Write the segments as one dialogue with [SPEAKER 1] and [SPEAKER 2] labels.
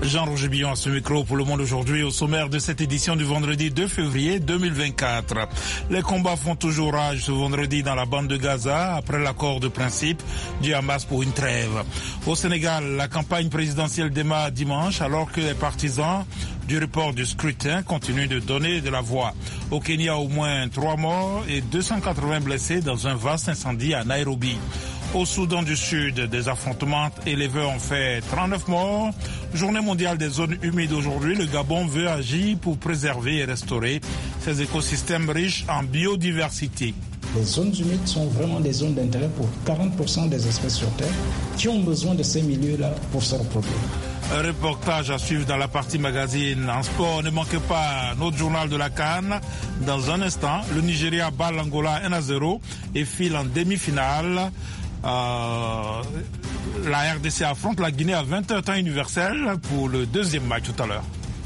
[SPEAKER 1] Jean-Roger Billon à ce micro pour Le Monde aujourd'hui, au sommaire de cette édition du vendredi 2 février 2024. Les combats font toujours rage ce vendredi dans la bande de Gaza après l'accord de principe du Hamas pour une trêve. Au Sénégal, la campagne présidentielle démarre dimanche alors que les partisans du report du scrutin continuent de donner de la voix. Au Kenya, au moins 3 morts et 280 blessés dans un vaste incendie à Nairobi. Au Soudan du Sud, des affrontements élevés ont fait 39 morts. Journée mondiale des zones humides aujourd'hui, le Gabon veut agir pour préserver et restaurer ces écosystèmes riches en biodiversité.
[SPEAKER 2] Les zones humides sont vraiment des zones d'intérêt pour 40% des espèces sur Terre qui ont besoin de ces milieux-là pour se reproduire.
[SPEAKER 1] Un reportage à suivre dans la partie magazine. En sport, ne manquez pas notre journal de la CAN. Dans un instant, le Nigeria bat l'Angola 1-0 et file en demi-finale. La RDC affronte la Guinée à 20h temps universel pour le deuxième match tout à l'heure.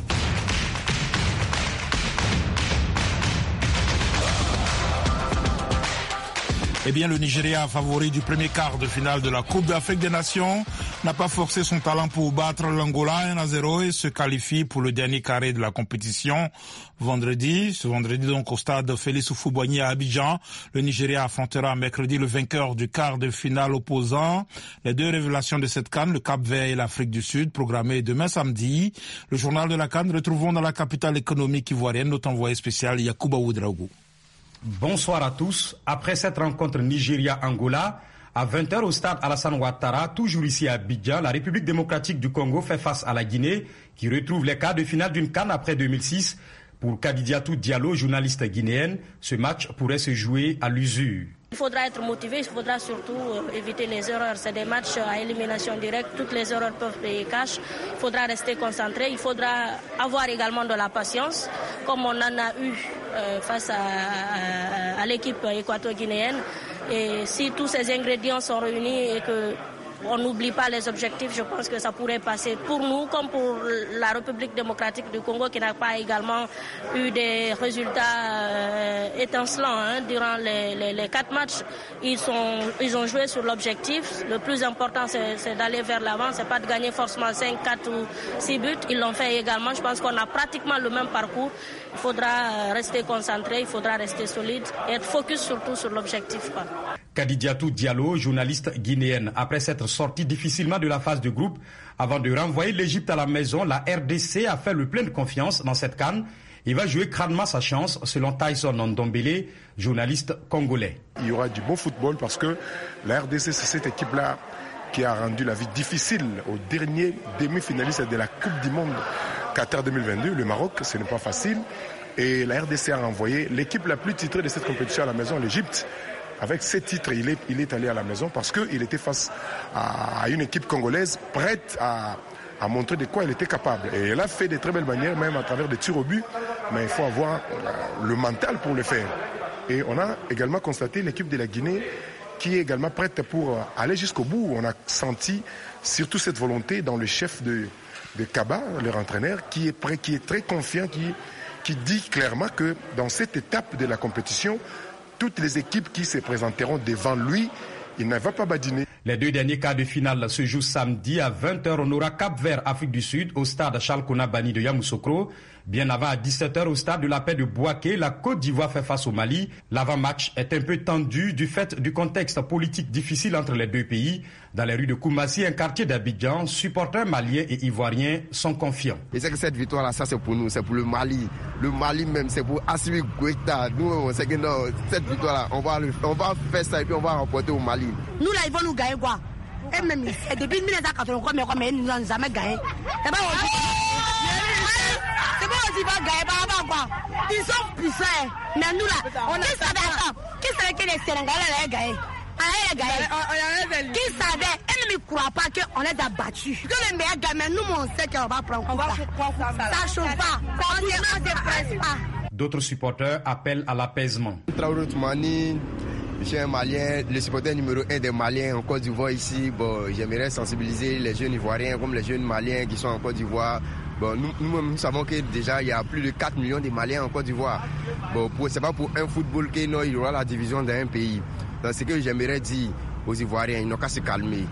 [SPEAKER 1] Eh bien, le Nigeria, favori du premier quart de finale de la Coupe d'Afrique des Nations, n'a pas forcé son talent pour battre l'Angola 1-0 et se qualifie pour le dernier carré de la compétition ce vendredi donc au stade Félix Houphouët-Boigny à Abidjan. Le Nigeria affrontera mercredi le vainqueur du quart de finale opposant les deux révélations de cette CAN, le Cap-Vert et l'Afrique du Sud, programmées demain samedi. Le journal de la CAN, retrouvons dans la capitale économique ivoirienne notre envoyé spécial Yacouba Ouedraogo.
[SPEAKER 3] Bonsoir à tous. Après cette rencontre Nigeria-Angola, à 20h au stade Alassane Ouattara, toujours ici à Abidjan, la République démocratique du Congo fait face à la Guinée, qui retrouve les quarts de finale d'une CAN après 2006. Pour Kadidiatou Diallo, journaliste guinéenne, ce match pourrait se jouer à l'usure.
[SPEAKER 4] Il faudra être motivé, il faudra surtout éviter les erreurs. C'est des matchs à élimination directe, toutes les erreurs peuvent payer cash. Il faudra rester concentré, il faudra avoir également de la patience, comme on en a eu face à l'équipe équato-guinéenne. Et si tous ces ingrédients sont réunis et que on n'oublie pas les objectifs, je pense que ça pourrait passer pour nous comme pour la République démocratique du Congo qui n'a pas également eu des résultats étincelants durant les 4 matchs. Ils ont joué sur l'objectif. Le plus important, c'est d'aller vers l'avant. C'est pas de gagner forcément 5, 4 ou 6 buts. Ils l'ont fait également. Je pense qu'on a pratiquement le même parcours. Il faudra rester concentré, il faudra rester solide et être focus surtout sur l'objectif.
[SPEAKER 3] Kadidiatou Diallo, journaliste guinéenne. Après s'être sortie difficilement de la phase de groupe, avant de renvoyer l'Égypte à la maison, la RDC a fait le plein de confiance dans cette CAN. Il va jouer crânement sa chance, selon Tyson Ndombele, journaliste congolais.
[SPEAKER 5] Il y aura du bon football parce que la RDC, c'est cette équipe-là qui a rendu la vie difficile au dernier demi-finaliste de la Coupe du Monde Qatar 2022. Le Maroc, ce n'est pas facile. Et la RDC a renvoyé l'équipe la plus titrée de cette compétition à la maison, l'Égypte. Avec 7 titres, il est allé à la maison parce qu'il était face à une équipe congolaise prête à montrer de quoi elle était capable. Et elle a fait de très belles manières, même à travers des tirs au but, mais il faut avoir le mental pour le faire. Et on a également constaté l'équipe de la Guinée qui est également prête pour aller jusqu'au bout. On a senti surtout cette volonté dans le chef de Kaba, leur entraîneur, qui est prêt, qui est très confiant, qui dit clairement que dans cette étape de la compétition, toutes les équipes qui se présenteront devant lui, il ne va pas badiner.
[SPEAKER 3] Les 2 derniers quarts de finale se jouent samedi à 20h. On aura Cap-Vert, Afrique du Sud, au stade Charles Kouna-Bani de Yamoussoukro. Bien avant, à 17h, au stade de la Paix de Bouaké, la Côte d'Ivoire fait face au Mali. L'avant-match est un peu tendu du fait du contexte politique difficile entre les deux pays. Dans les rues de Koumassi, un quartier d'Abidjan, supporters maliens et ivoiriens sont confiants.
[SPEAKER 6] Et c'est que cette victoire-là, ça c'est pour nous, c'est pour le Mali. Le Mali même, c'est pour Assimi Goïta. Nous, on sait que non, cette victoire-là, on va faire ça et puis on va remporter au Mali.
[SPEAKER 7] Nous là, ils vont nous gagner quoi? Et même, depuis 1983, mais ils nous ont jamais gagné. C'est pas aussi pas gagner par rapport à quoi? Ils sont puissants. Mais nous là, qui savait que les Sénégalais allaient gagner? Qui savait, elle ne me croit pas qu'on les a battus. Que les meilleurs gamins, nous on sait qu'on va prendre ça. Ça chauffe pas, on ne presse pas.
[SPEAKER 3] D'autres supporters appellent à l'apaisement.
[SPEAKER 6] Traoré Toumani, je suis un Malien, le supporter numéro 1 des Maliens en Côte d'Ivoire ici. Bon, j'aimerais sensibiliser les jeunes Ivoiriens comme les jeunes Maliens qui sont en Côte d'Ivoire. Bon, nous savons que déjà il y a plus de 4 millions de Maliens en Côte d'Ivoire. Bon, c'est pas pour un football qu'il y aura la division d'un pays. Donc, ce que j'aimerais dire aux Ivoiriens, ils n'ont qu'à se calmer.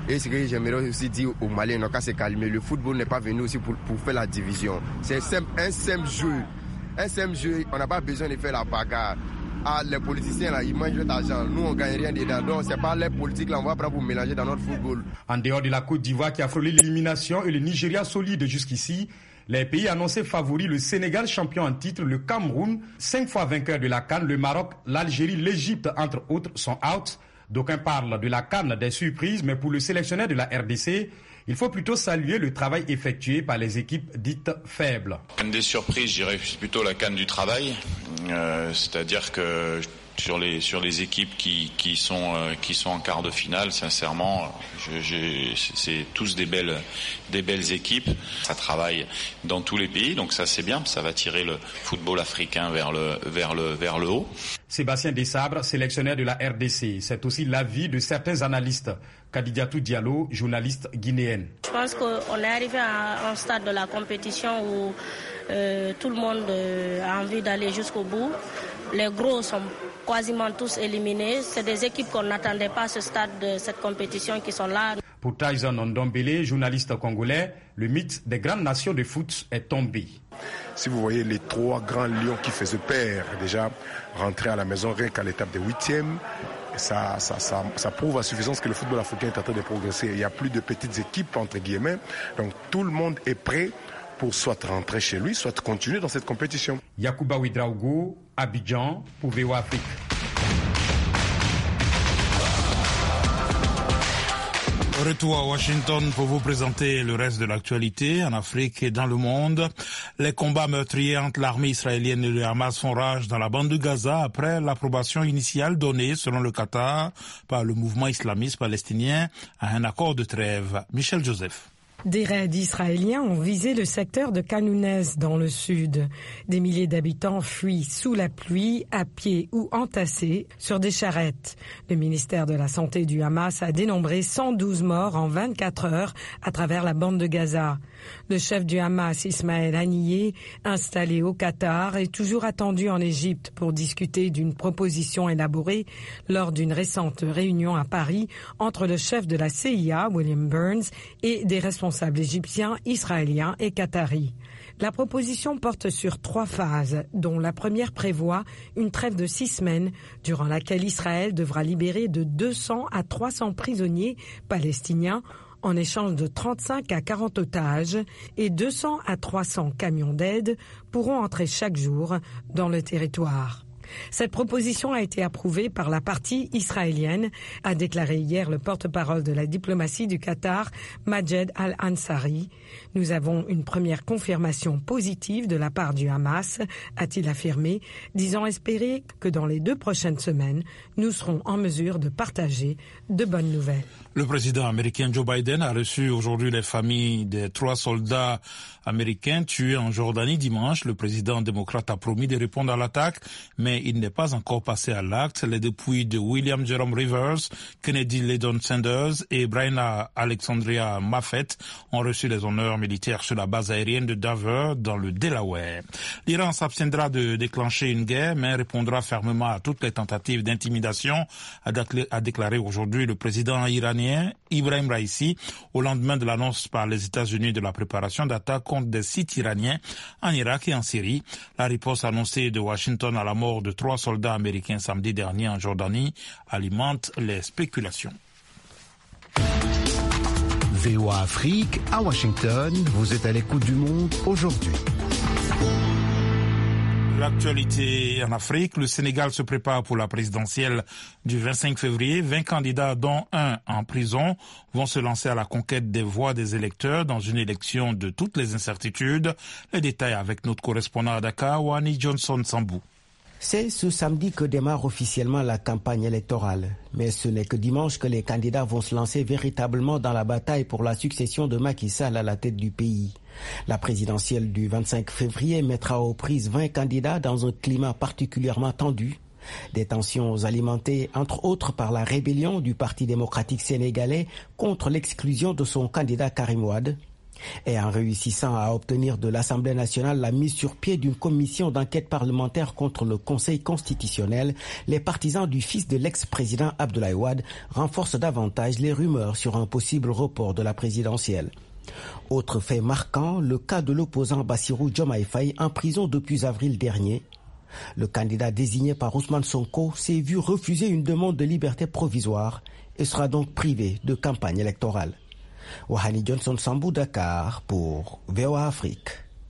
[SPEAKER 6] Et ce que j'aimerais aussi dire aux Maliens, n'ont qu'à se calmer. Le football n'est pas venu aussi pour faire la division. C'est un simple jeu. Un simple jeu, on n'a pas besoin de faire la bagarre. Ah, les politiciens là, ils mangent de l'argent. Nous, on ne gagne rien dedans. Donc, c'est pas les politiques là, on va prendre pour mélanger dans notre football.
[SPEAKER 3] En dehors de la Côte d'Ivoire qui a frôlé l'élimination et le Nigeria solide jusqu'ici, les pays annoncés favoris, le Sénégal champion en titre, le Cameroun, 5 fois vainqueur de la CAN, le Maroc, l'Algérie, l'Égypte, entre autres, sont out. D'aucuns parlent de la CAN des surprises, mais pour le sélectionneur de la RDC, il faut plutôt saluer le travail effectué par les équipes dites faibles.
[SPEAKER 8] Une des surprises, je dirais plutôt la CAN du travail, c'est-à-dire que sur les équipes qui sont en quart de finale, sincèrement, c'est tous des belles équipes. Ça travaille dans tous les pays, donc ça c'est bien, ça va tirer le football africain vers le haut.
[SPEAKER 3] Sébastien Desabre, sélectionneur de la RDC, c'est aussi l'avis de certains analystes. Kadidiatou Diallo, journaliste guinéenne.
[SPEAKER 4] Je pense qu'on est arrivé à un stade de la compétition où tout le monde a envie d'aller jusqu'au bout. Les gros sont quasiment tous éliminés. C'est des équipes qu'on n'attendait pas à ce stade de cette compétition qui sont là.
[SPEAKER 3] Pour Tyson Ndombele, journaliste congolais, le mythe des grandes nations de foot est tombé.
[SPEAKER 5] Si vous voyez les 3 grands lions qui faisaient peur, déjà rentrer à la maison rien qu'à l'étape des 8e, ça prouve à suffisance que le football africain est en train de progresser. Il n'y a plus de petites équipes, entre guillemets, donc tout le monde est prêt pour soit rentrer chez lui, soit continuer dans cette compétition.
[SPEAKER 3] Yacouba Ouedraogo, Abidjan, pour VOA Afrique.
[SPEAKER 1] Retour à Washington pour vous présenter le reste de l'actualité en Afrique et dans le monde. Les combats meurtriers entre l'armée israélienne et le Hamas font rage dans la bande de Gaza après l'approbation initiale donnée, selon le Qatar, par le mouvement islamiste palestinien à un accord de trêve. Michel Joseph.
[SPEAKER 9] Des raids israéliens ont visé le secteur de Khan-Younes dans le sud. Des milliers d'habitants fuient sous la pluie, à pied ou entassés sur des charrettes. Le ministère de la Santé du Hamas a dénombré 112 morts en 24 heures à travers la bande de Gaza. Le chef du Hamas, Ismaël Haniyeh, installé au Qatar, est toujours attendu en Égypte pour discuter d'une proposition élaborée lors d'une récente réunion à Paris entre le chef de la CIA, William Burns, et des responsables égyptiens, israéliens et qataris. La proposition porte sur 3 phases, dont la première prévoit une trêve de 6 semaines, durant laquelle Israël devra libérer de 200 à 300 prisonniers palestiniens en échange de 35 à 40 otages, et 200 à 300 camions d'aide pourront entrer chaque jour dans le territoire. Cette proposition a été approuvée par la partie israélienne, a déclaré hier le porte-parole de la diplomatie du Qatar, Majed Al-Ansari. Nous avons une première confirmation positive de la part du Hamas, a-t-il affirmé, disant espérer que dans les 2 prochaines semaines, nous serons en mesure de partager de bonnes nouvelles.
[SPEAKER 1] Le président américain Joe Biden a reçu aujourd'hui les familles des 3 soldats américains tués en Jordanie dimanche. Le président démocrate a promis de répondre à l'attaque, mais il n'est pas encore passé à l'acte. Les dépouilles de William Jerome Rivers, Kennedy Ledon Sanders et Brianna Alexandria Maffett ont reçu les honneurs militaires sur la base aérienne de Dover, dans le Delaware. L'Iran s'abstiendra de déclencher une guerre, mais répondra fermement à toutes les tentatives d'intimidation, a déclaré aujourd'hui le président iranien Ibrahim Raïssi, au lendemain de l'annonce par les États-Unis de la préparation d'attaques contre des sites iraniens en Irak et en Syrie. La riposte annoncée de Washington à la mort de 3 soldats américains samedi dernier en Jordanie alimente les spéculations.
[SPEAKER 10] VOA Afrique à Washington, vous êtes à l'écoute du monde aujourd'hui.
[SPEAKER 1] L'actualité en Afrique, le Sénégal se prépare pour la présidentielle du 25 février. 20 candidats, dont un en prison, vont se lancer à la conquête des voix des électeurs dans une élection de toutes les incertitudes. Les détails avec notre correspondant à Dakar, Wani Johnson Sambou.
[SPEAKER 11] C'est ce samedi que démarre officiellement la campagne électorale. Mais ce n'est que dimanche que les candidats vont se lancer véritablement dans la bataille pour la succession de Macky Sall à la tête du pays. La présidentielle du 25 février mettra aux prises 20 candidats dans un climat particulièrement tendu. Des tensions alimentées entre autres par la rébellion du Parti démocratique sénégalais contre l'exclusion de son candidat Karim Wade. Et en réussissant à obtenir de l'Assemblée nationale la mise sur pied d'une commission d'enquête parlementaire contre le Conseil constitutionnel, les partisans du fils de l'ex-président Abdoulaye Wade renforcent davantage les rumeurs sur un possible report de la présidentielle. Autre fait marquant, le cas de l'opposant Bassirou Diomaye Faye en prison depuis avril dernier. Le candidat désigné par Ousmane Sonko s'est vu refuser une demande de liberté provisoire et sera donc privé de campagne électorale. Wahani Johnson Sambou, Dakar pour VOA Afrique.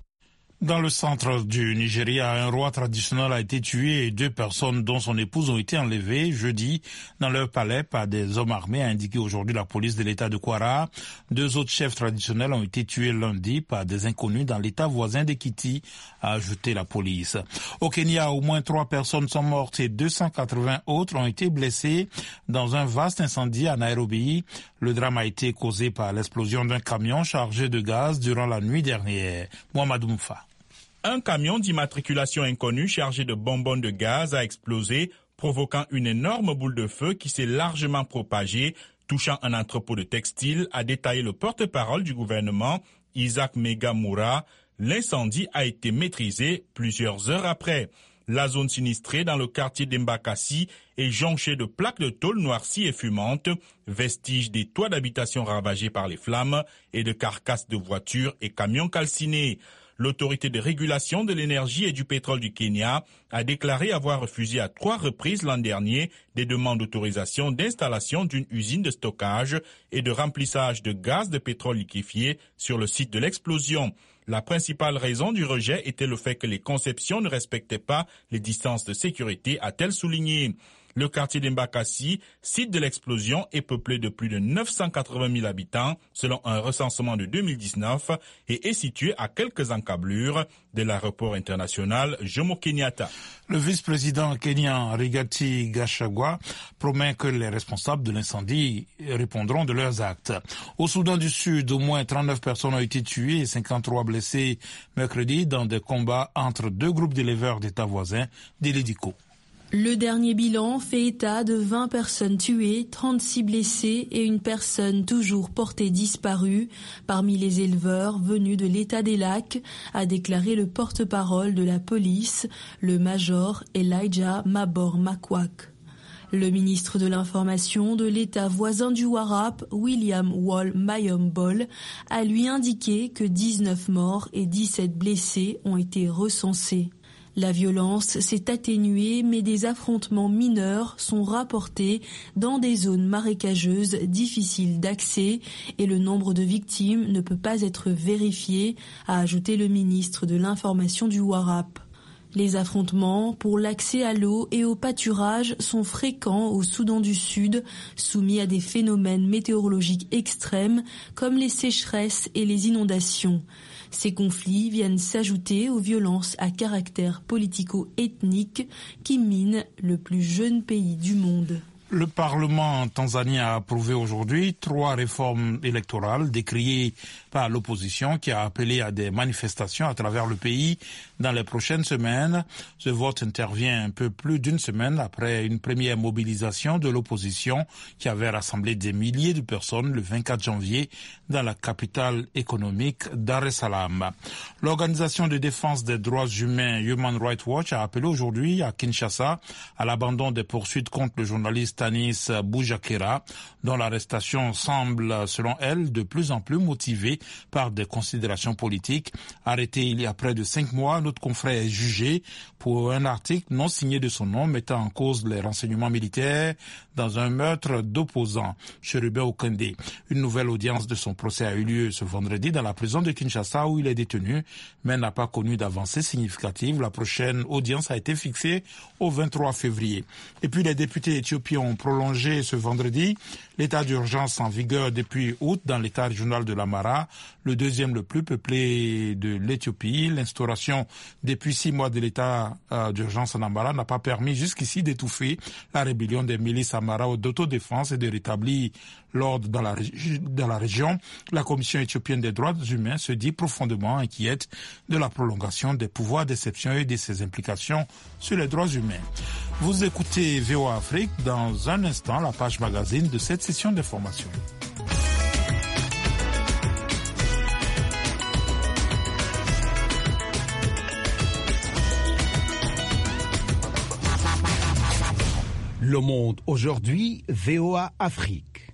[SPEAKER 1] Dans le centre du Nigeria, un roi traditionnel a été tué et 2 personnes dont son épouse ont été enlevées jeudi dans leur palais par des hommes armés, a indiqué aujourd'hui la police de l'état de Kwara. 2 autres chefs traditionnels ont été tués lundi par des inconnus dans l'état voisin d'Ekiti, a ajouté la police. Au Kenya, au moins 3 personnes sont mortes et 280 autres ont été blessées dans un vaste incendie à Nairobi. Le drame a été causé par l'explosion d'un camion chargé de gaz durant la nuit dernière. Mohamed Moufa.
[SPEAKER 12] Un camion d'immatriculation inconnue chargé de bonbonnes de gaz a explosé, provoquant une énorme boule de feu qui s'est largement propagée, touchant un entrepôt de textiles, a détaillé le porte-parole du gouvernement, Isaac Megamoura. L'incendie a été maîtrisé plusieurs heures après. La zone sinistrée dans le quartier d'Embakassi est jonchée de plaques de tôle noircies et fumantes, vestiges des toits d'habitation ravagés par les flammes et de carcasses de voitures et camions calcinés. L'autorité de régulation de l'énergie et du pétrole du Kenya a déclaré avoir refusé à 3 reprises l'an dernier des demandes d'autorisation d'installation d'une usine de stockage et de remplissage de gaz de pétrole liquéfié sur le site de l'explosion. La principale raison du rejet était le fait que les conceptions ne respectaient pas les distances de sécurité, a-t-elle souligné. Le quartier d'Embakassi, site de l'explosion, est peuplé de plus de 980 000 habitants, selon un recensement de 2019, et est situé à quelques encablures de l'aéroport international Jomo Kenyatta.
[SPEAKER 1] Le vice-président kenyan Rigathi Gachagua promet que les responsables de l'incendie répondront de leurs actes. Au Soudan du Sud, au moins 39 personnes ont été tuées et 53 blessées mercredi dans des combats entre 2 groupes d'éleveurs d'États voisins d'Ilédiko.
[SPEAKER 13] Le dernier bilan fait état de 20 personnes tuées, 36 blessées et une personne toujours portée disparue parmi les éleveurs venus de l'État des Lacs, a déclaré le porte-parole de la police, le major Elijah Mabor Makwak. Le ministre de l'Information de l'État voisin du Warrap, William Wall Mayombol, a lui indiqué que 19 morts et 17 blessés ont été recensés. La violence s'est atténuée, mais des affrontements mineurs sont rapportés dans des zones marécageuses difficiles d'accès et le nombre de victimes ne peut pas être vérifié, a ajouté le ministre de l'Information du Warrap. Les affrontements pour l'accès à l'eau et au pâturage sont fréquents au Soudan du Sud, soumis à des phénomènes météorologiques extrêmes comme les sécheresses et les inondations. Ces conflits viennent s'ajouter aux violences à caractère politico-ethnique qui minent le plus jeune pays du monde.
[SPEAKER 1] Le Parlement tanzanien a approuvé aujourd'hui 3 réformes électorales décriées par l'opposition qui a appelé à des manifestations à travers le pays dans les prochaines semaines. Ce vote intervient un peu plus d'1 semaine après une première mobilisation de l'opposition qui avait rassemblé des milliers de personnes le 24 janvier dans la capitale économique Dar es Salaam. L'organisation de défense des droits humains Human Rights Watch a appelé aujourd'hui à Kinshasa à l'abandon des poursuites contre le journaliste Tanis Boujakera, dont l'arrestation semble, selon elle, de plus en plus motivée par des considérations politiques. Arrêté il y a près de 5 mois, notre confrère est jugé pour un article non signé de son nom mettant en cause les renseignements militaires dans un meurtre d'opposants, Cherubin Okende. Une nouvelle audience de son procès a eu lieu ce vendredi dans la prison de Kinshasa où il est détenu, mais n'a pas connu d'avancée significative. La prochaine audience a été fixée au 23 février. Et puis les députés éthiopiens ont prolongé ce vendredi l'état d'urgence en vigueur depuis août dans l'état régional de l'Amara, le deuxième le plus peuplé de l'Éthiopie. L'instauration depuis 6 mois de l'état d'urgence en Amara n'a pas permis jusqu'ici d'étouffer la rébellion des milices Amara d'autodéfense et de rétablir l'ordre dans la région. La Commission éthiopienne des droits humains se dit profondément inquiète de la prolongation des pouvoirs d'exception et de ses implications sur les droits humains. Vous écoutez VOA Afrique, dans un instant la page magazine de cette session d'information.
[SPEAKER 10] Le Monde aujourd'hui, VOA Afrique.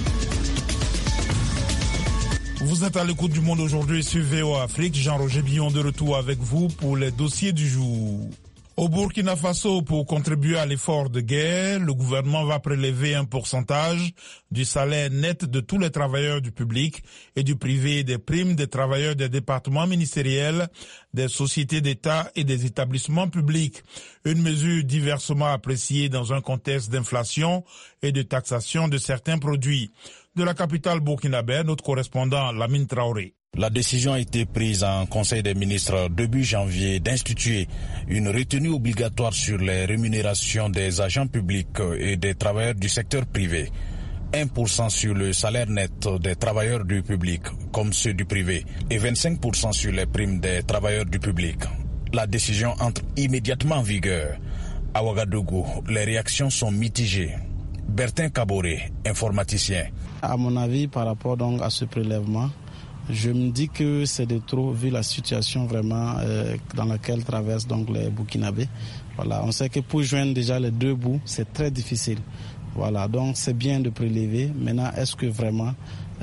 [SPEAKER 1] Vous êtes à l'écoute du Monde aujourd'hui sur VOA Afrique. Jean-Roger Billon de retour avec vous pour les dossiers du jour. Au Burkina Faso, pour contribuer à l'effort de guerre, le gouvernement va prélever un pourcentage du salaire net de tous les travailleurs du public et du privé, des primes des travailleurs des départements ministériels, des sociétés d'État et des établissements publics. Une mesure diversement appréciée dans un contexte d'inflation et de taxation de certains produits. De la capitale burkinabé, notre correspondant Lamine Traoré.
[SPEAKER 14] La décision a été prise en Conseil des ministres début janvier d'instituer une retenue obligatoire sur les rémunérations des agents publics et des travailleurs du secteur privé. 1% sur le salaire net des travailleurs du public comme ceux du privé et 25% sur les primes des travailleurs du public. La décision entre immédiatement en vigueur. À Ouagadougou, les réactions sont mitigées. Bertin Kaboré, informaticien.
[SPEAKER 15] À mon avis, par rapport donc à ce prélèvement, je me dis que c'est de trop vu la situation vraiment dans laquelle traversent donc les Burkinabés. Voilà, on sait que pour joindre déjà les deux bouts, c'est très difficile. Voilà, donc c'est bien de prélever. Maintenant, est-ce que vraiment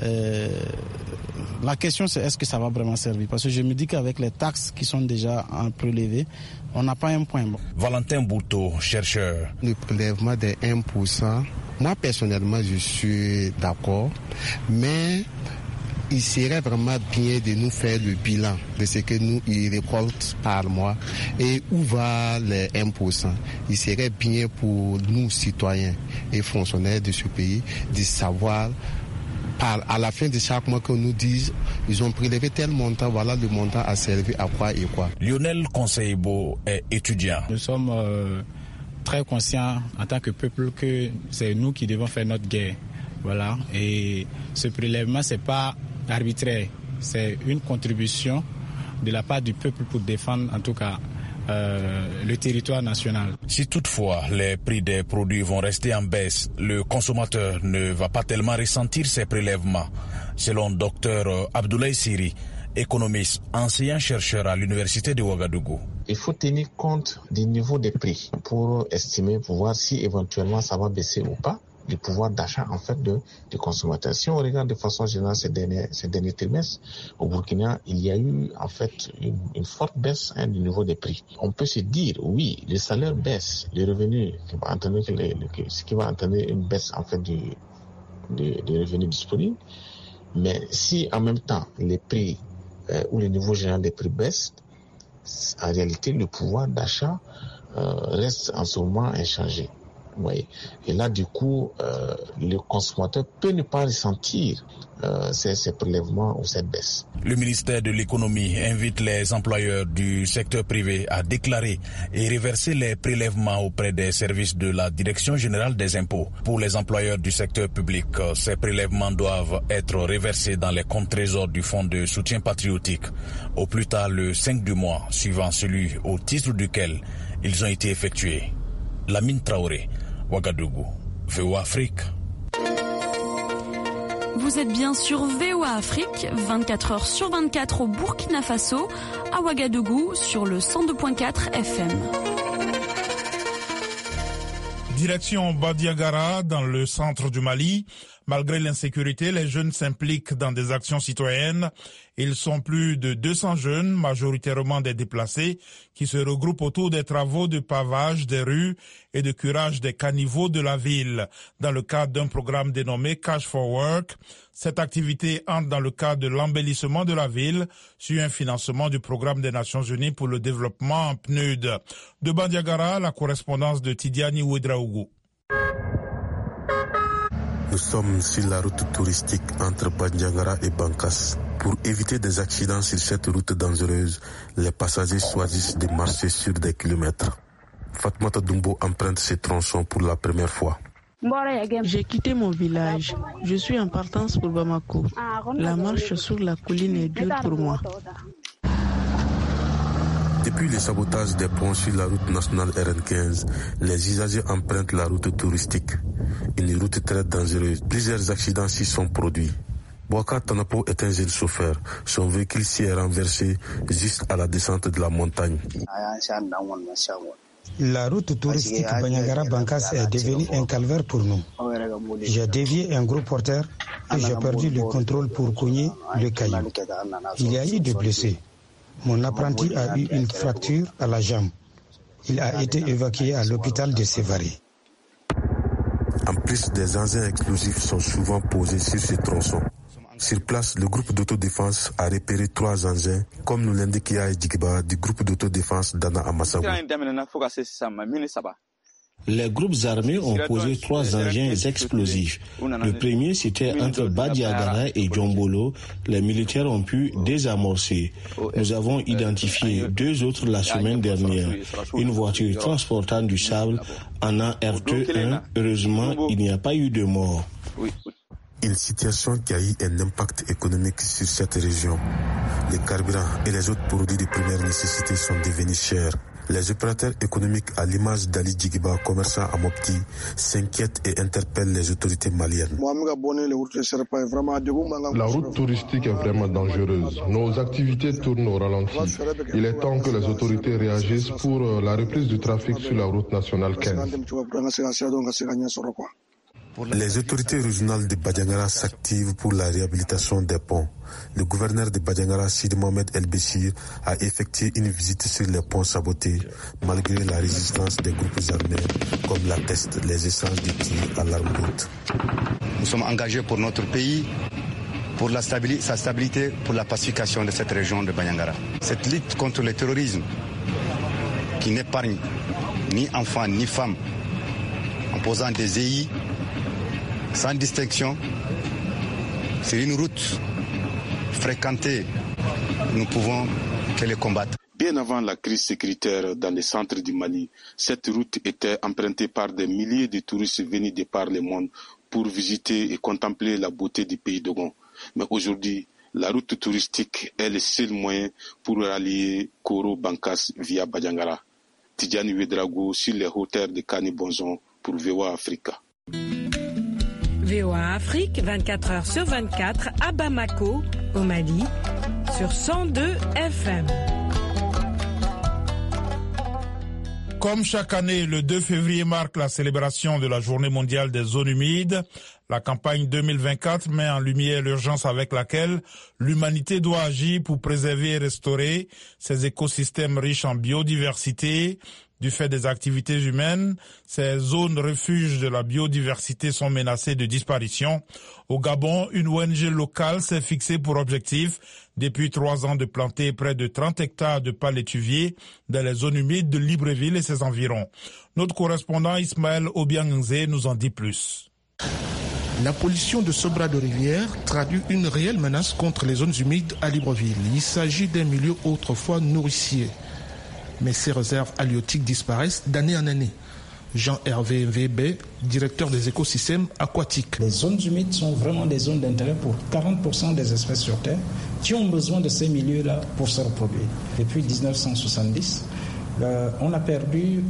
[SPEAKER 15] la question c'est est-ce que ça va vraiment servir? Parce que je me dis qu'avec les taxes qui sont déjà prélevées, on n'a pas un point.
[SPEAKER 14] Valentin Bouteau, chercheur.
[SPEAKER 16] Le prélèvement des 1%, moi personnellement je suis d'accord, mais il serait vraiment bien de nous faire le bilan de ce que nous y récoltent par mois et où va les 1%. Il serait bien pour nous, citoyens et fonctionnaires de ce pays, de savoir à la fin de chaque mois qu'on nous dise ils ont prélevé tel montant, voilà le montant a servi à quoi et quoi.
[SPEAKER 14] Lionel Conseilbo est étudiant.
[SPEAKER 17] Nous sommes très conscients en tant que peuple que c'est nous qui devons faire notre guerre. Voilà. Et ce prélèvement, c'est pas arbitraire, c'est une contribution de la part du peuple pour défendre en tout cas le territoire national.
[SPEAKER 14] Si toutefois les prix des produits vont rester en baisse, le consommateur ne va pas tellement ressentir ces prélèvements, selon Dr Abdoulaye Siri, économiste, enseignant-chercheur à l'université de Ouagadougou.
[SPEAKER 18] Il faut tenir compte du niveau des prix pour estimer, pour voir si éventuellement ça va baisser ou pas, du pouvoir d'achat en fait des consommateurs. Si on regarde de façon générale ces derniers trimestres, au Burkina, il y a eu en fait une forte baisse du niveau des prix. On peut se dire, oui, les salaires baissent, les revenus, ce qui va entraîner une baisse en fait des revenus disponibles, mais si en même temps les prix ou le niveau général des prix baissent, en réalité le pouvoir d'achat reste en ce moment inchangé. Oui. Et là, du coup, le consommateur peut ne pas ressentir ces prélèvements ou cette baisse.
[SPEAKER 14] Le ministère de l'économie invite les employeurs du secteur privé à déclarer et reverser les prélèvements auprès des services de la Direction générale des impôts. Pour les employeurs du secteur public, ces prélèvements doivent être reversés dans les comptes trésors du Fonds de soutien patriotique, au plus tard le 5 du mois, suivant celui au titre duquel ils ont été effectués. Lamine Traoré, Ouagadougou, VOA Afrique.
[SPEAKER 19] Vous êtes bien sur VOA Afrique, 24 heures sur 24 au Burkina Faso, à Ouagadougou sur le 102.4 FM.
[SPEAKER 1] Direction Badiagara, dans le centre du Mali. Malgré l'insécurité, les jeunes s'impliquent dans des actions citoyennes. Ils sont plus de 200 jeunes, majoritairement des déplacés, qui se regroupent autour des travaux de pavage des rues et de curage des caniveaux de la ville, dans le cadre d'un programme dénommé Cash for Work. Cette activité entre dans le cadre de l'embellissement de la ville, sur un financement du programme des Nations Unies pour le développement PNUD. De Badiagara, la correspondance de Tidiani Ouedraougou.
[SPEAKER 20] Nous sommes sur la route touristique entre Bandiagara et Bankas. Pour éviter des accidents sur cette route dangereuse, les passagers choisissent de marcher sur des kilomètres. Fatmata Dumbo emprunte ces tronçons pour la première fois.
[SPEAKER 21] J'ai quitté mon village. Je suis en partance pour Bamako. La marche sur la colline est dure pour moi.
[SPEAKER 20] Depuis le sabotage des ponts sur la route nationale RN15, les usagers empruntent la route touristique. Une route très dangereuse. Plusieurs accidents s'y sont produits. Boaka Tanapo est un jeune chauffeur. Son véhicule s'y est renversé juste à la descente de la montagne.
[SPEAKER 2] La route touristique Bandiagara-Bankass est devenue un calvaire pour nous. J'ai dévié un gros porteur et j'ai perdu le contrôle pour cogner le caillou. Il y a eu des blessés. Mon apprenti a eu une fracture à la jambe. Il a été évacué à l'hôpital de Sévaré.
[SPEAKER 20] En plus, des engins explosifs sont souvent posés sur ces tronçons. Sur place, le groupe d'autodéfense a repéré 3 engins, comme nous l'indique Yaye Djigiba du groupe d'autodéfense d'Anna Amasago.
[SPEAKER 22] Les groupes armés ont posé 3 engins explosifs. Le premier, c'était entre Badiagara et Djombolo. Les militaires ont pu désamorcer. Nous avons identifié 2 autres la semaine dernière. Une voiture transportant du sable en a heurté un. Heureusement, il n'y a pas eu de mort.
[SPEAKER 20] Une situation qui a eu un impact économique sur cette région. Les carburants et les autres produits de première nécessité sont devenus chers. Les opérateurs économiques, à l'image d'Ali Djigiba, commerçant à Mopti, s'inquiètent et interpellent les autorités maliennes.
[SPEAKER 23] La route touristique est vraiment dangereuse. Nos activités tournent au ralenti. Il est temps que les autorités réagissent pour la reprise du trafic sur la route nationale 15.
[SPEAKER 20] Les autorités régionales de Bandiagara s'activent pour la réhabilitation des ponts. Le gouverneur de Bandiagara, Sidi Mohamed El Béchir, a effectué une visite sur les ponts sabotés, malgré la résistance des groupes armés, comme l'attestent les échanges de tirs à l'arme haute.
[SPEAKER 24] Nous sommes engagés pour notre pays, pour sa stabilité, pour la pacification de cette région de Bandiagara. Cette lutte contre le terrorisme, qui n'épargne ni enfants ni femmes, en posant des EI, sans distinction, c'est une route fréquentée. Nous pouvons que les combattre.
[SPEAKER 23] Bien avant la crise sécuritaire dans les centres du Mali, cette route était empruntée par des milliers de touristes venus de par le monde pour visiter et contempler la beauté du pays d'Ogon. Mais aujourd'hui, la route touristique est le seul moyen pour rallier Koro-Bankass via Bandiagara. Tidjani Ouedraogo sur les hauteurs de Kani Bonzon pour VOA Africa.
[SPEAKER 9] VOA Afrique, 24 heures sur 24, à Bamako, au Mali, sur 102 FM.
[SPEAKER 1] Comme chaque année, le 2 février marque la célébration de la Journée mondiale des zones humides. La campagne 2024 met en lumière l'urgence avec laquelle l'humanité doit agir pour préserver et restaurer ces écosystèmes riches en biodiversité. Du fait des activités humaines, ces zones refuges de la biodiversité sont menacées de disparition. Au Gabon, une ONG locale s'est fixée pour objectif, depuis 3 ans, de planter près de 30 hectares de palétuviers dans les zones humides de Libreville et ses environs. Notre correspondant Ismaël Obiang-Nzé nous en dit plus.
[SPEAKER 25] La pollution de ce bras de rivière traduit une réelle menace contre les zones humides à Libreville. Il s'agit d'un milieu autrefois nourricier. Mais ces réserves halieutiques disparaissent d'année en année. Jean-Hervé Vébé, directeur des écosystèmes aquatiques.
[SPEAKER 26] Les zones humides sont vraiment des zones d'intérêt pour 40% des espèces sur Terre qui ont besoin de ces milieux-là pour se reproduire. Depuis 1970, on a perdu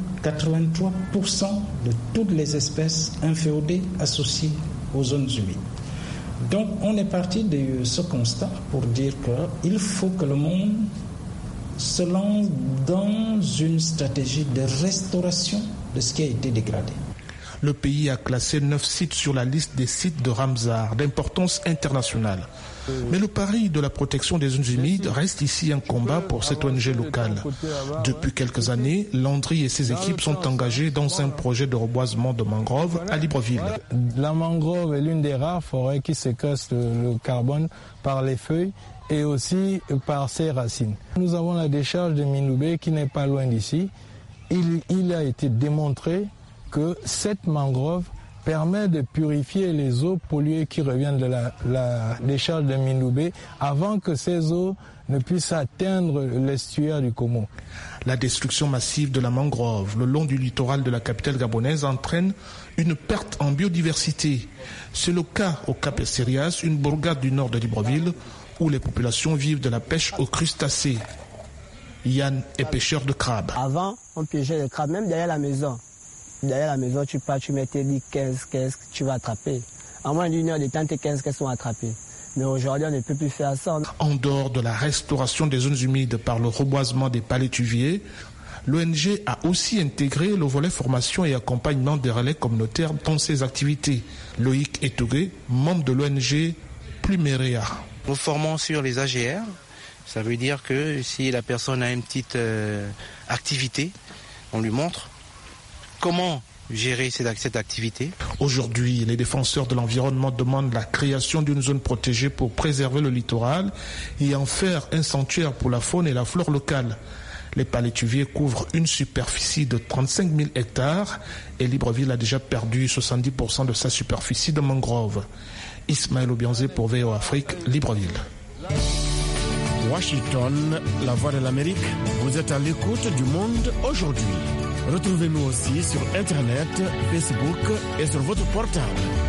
[SPEAKER 26] 83% de toutes les espèces inféodées associées aux zones humides. Donc on est parti de ce constat pour dire qu'il faut que le monde se lance dans une stratégie de restauration de ce qui a été dégradé.
[SPEAKER 25] Le pays a classé 9 sites sur la liste des sites de Ramsar d'importance internationale. Mais le pari de la protection des zones humides reste ici un combat pour cette ONG locale. Depuis quelques années, Landry et ses équipes sont engagées dans un projet de reboisement de mangroves à Libreville.
[SPEAKER 27] La mangrove est l'une des rares forêts qui séquestre le carbone par les feuilles et aussi par ses racines. Nous avons la décharge de Mindoubé qui n'est pas loin d'ici. Il a été démontré que cette mangrove permet de purifier les eaux polluées qui reviennent de la décharge de Mindoubé avant que ces eaux ne puissent atteindre l'estuaire du Komo.
[SPEAKER 25] La destruction massive de la mangrove le long du littoral de la capitale gabonaise entraîne une perte en biodiversité. C'est le cas au Cap Sérias, une bourgade du nord de Libreville, où les populations vivent de la pêche aux crustacés. Yann est pêcheur de crabes.
[SPEAKER 28] Avant, on pêchait les crabes, même derrière la maison. Derrière la maison, tu pars, tu mettais 10, 15 caisses, tu vas attraper. En moins d'une heure de temps, tes 15 caisses sont attrapées. Mais aujourd'hui, on ne peut plus faire ça.
[SPEAKER 25] En dehors de la restauration des zones humides par le reboisement des palétuviers, L'ONG a aussi intégré le volet formation et accompagnement des relais communautaires dans ses activités. Loïc Etouré, membre de l'ONG Plumerea.
[SPEAKER 3] Nous formons sur les AGR. Ça veut dire que si la personne a une petite activité, on lui montre comment gérer cette activité.
[SPEAKER 25] Aujourd'hui, les défenseurs de l'environnement demandent la création d'une zone protégée pour préserver le littoral et en faire un sanctuaire pour la faune et la flore locale. Les palétuviers couvrent une superficie de 35 000 hectares et Libreville a déjà perdu 70% de sa superficie de mangrove. Ismaël Obianzé pour VOA Afrique, Libreville.
[SPEAKER 4] Washington, la voix de l'Amérique, vous êtes à l'écoute du monde aujourd'hui. Retrouvez-nous aussi sur Internet, Facebook et sur votre portable.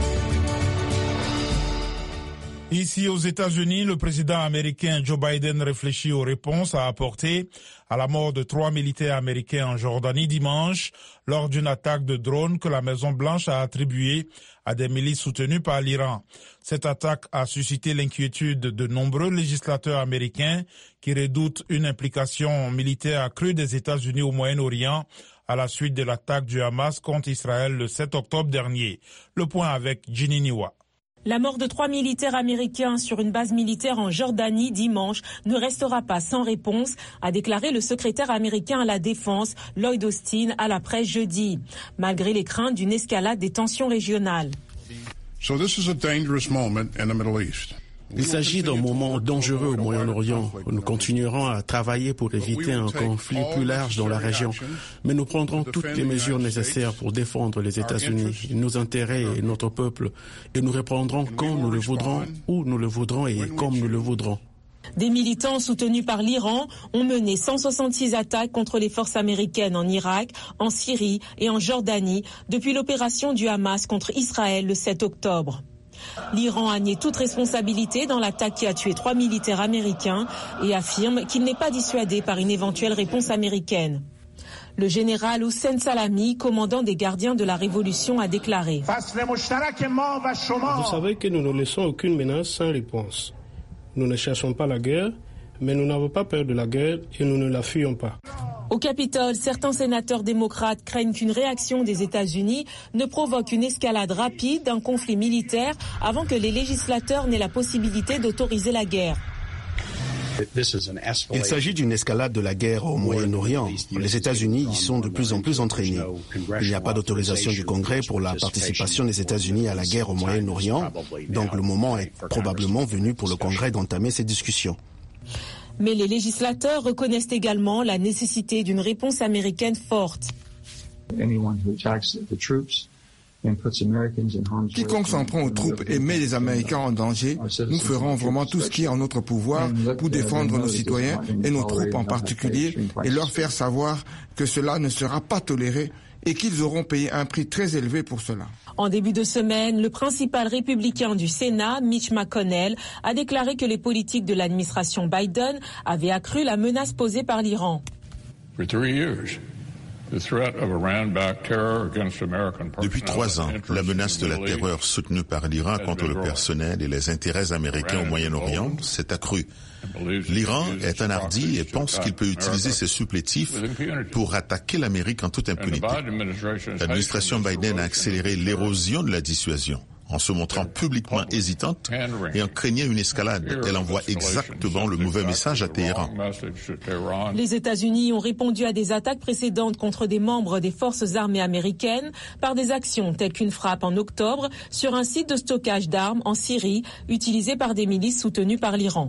[SPEAKER 1] Ici aux États-Unis, le président américain Joe Biden réfléchit aux réponses à apporter à la mort de 3 militaires américains en Jordanie dimanche lors d'une attaque de drone que la Maison-Blanche a attribuée à des milices soutenues par l'Iran. Cette attaque a suscité l'inquiétude de nombreux législateurs américains qui redoutent une implication militaire accrue des États-Unis au Moyen-Orient à la suite de l'attaque du Hamas contre Israël le 7 octobre dernier. Le point avec Ginny Niwa.
[SPEAKER 5] La mort de 3 militaires américains sur une base militaire en Jordanie dimanche ne restera pas sans réponse, a déclaré le secrétaire américain à la Défense, Lloyd Austin, à la presse jeudi, malgré les craintes d'une escalade des tensions régionales.
[SPEAKER 22] Il s'agit d'un moment dangereux au Moyen-Orient. Nous continuerons à travailler pour éviter un conflit plus large dans la région. Mais nous prendrons toutes les mesures nécessaires pour défendre les États-Unis, nos intérêts et notre peuple. Et nous répondrons quand nous le voudrons, où nous le voudrons et comme nous le voudrons.
[SPEAKER 5] Des militants soutenus par l'Iran ont mené 166 attaques contre les forces américaines en Irak, en Syrie et en Jordanie depuis l'opération du Hamas contre Israël le 7 octobre. L'Iran a nié toute responsabilité dans l'attaque qui a tué 3 militaires américains et affirme qu'il n'est pas dissuadé par une éventuelle réponse américaine. Le général Hussein Salami, commandant des gardiens de la Révolution, a déclaré «
[SPEAKER 6] Vous savez que nous ne laissons aucune menace sans réponse. Nous ne cherchons pas la guerre, mais nous n'avons pas peur de la guerre et nous ne la fuyons pas. »
[SPEAKER 5] Au Capitole, certains sénateurs démocrates craignent qu'une réaction des États-Unis ne provoque une escalade rapide d'un conflit militaire avant que les législateurs n'aient la possibilité d'autoriser la guerre.
[SPEAKER 22] Il s'agit d'une escalade de la guerre au Moyen-Orient. Les États-Unis y sont de plus en plus entraînés. Il n'y a pas d'autorisation du Congrès pour la participation des États-Unis à la guerre au Moyen-Orient, donc le moment est probablement venu pour le Congrès d'entamer ces discussions.
[SPEAKER 5] Mais les législateurs reconnaissent également la nécessité d'une réponse américaine forte.
[SPEAKER 7] Quiconque s'en prend aux troupes et met les Américains en danger, nous ferons vraiment tout ce qui est en notre pouvoir pour défendre nos citoyens et nos troupes en particulier et leur faire savoir que cela ne sera pas toléré et qu'ils auront payé un prix très élevé pour cela.
[SPEAKER 5] En début de semaine, le principal républicain du Sénat, Mitch McConnell, a déclaré que les politiques de l'administration Biden avaient accru la menace posée par l'Iran.
[SPEAKER 8] Depuis 3 ans, la menace de la terreur soutenue par l'Iran contre le personnel et les intérêts américains au Moyen-Orient s'est accrue. L'Iran est un hardi et pense qu'il peut utiliser ses supplétifs pour attaquer l'Amérique en toute impunité. L'administration Biden a accéléré l'érosion de la dissuasion en se montrant publiquement hésitante et en craignant une escalade. Elle envoie exactement le mauvais message à Téhéran.
[SPEAKER 5] Les États-Unis ont répondu à des attaques précédentes contre des membres des forces armées américaines par des actions telles qu'une frappe en octobre sur un site de stockage d'armes en Syrie utilisé par des milices soutenues par l'Iran.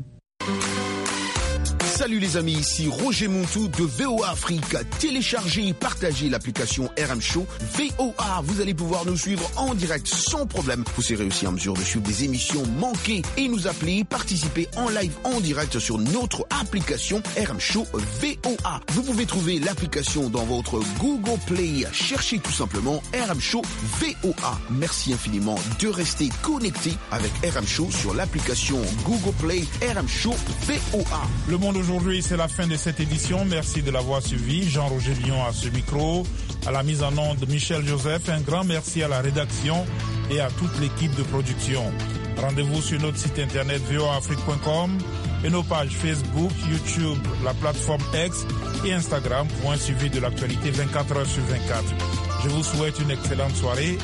[SPEAKER 11] Salut les amis, ici Roger Montou de VOA Afrique. Téléchargez et partagez l'application RM Show VOA. Vous allez pouvoir nous suivre en direct sans problème. Vous serez aussi en mesure de suivre des émissions manquées et nous appeler, participer en live en direct sur notre application RM Show VOA. Vous pouvez trouver l'application dans votre Google Play. Cherchez tout simplement RM Show VOA. Merci infiniment de rester connecté avec RM Show sur l'application Google Play RM Show VOA.
[SPEAKER 1] Le monde aujourd'hui, c'est la fin de cette édition. Merci de l'avoir suivi. Jean-Roger Lyon à ce micro, à la mise en onde de Michel Joseph. Un grand merci à la rédaction et à toute l'équipe de production. Rendez-vous sur notre site internet voaafrique.com et nos pages Facebook, YouTube, la plateforme X et Instagram pour un suivi de l'actualité 24 heures sur 24. Je vous souhaite une excellente soirée.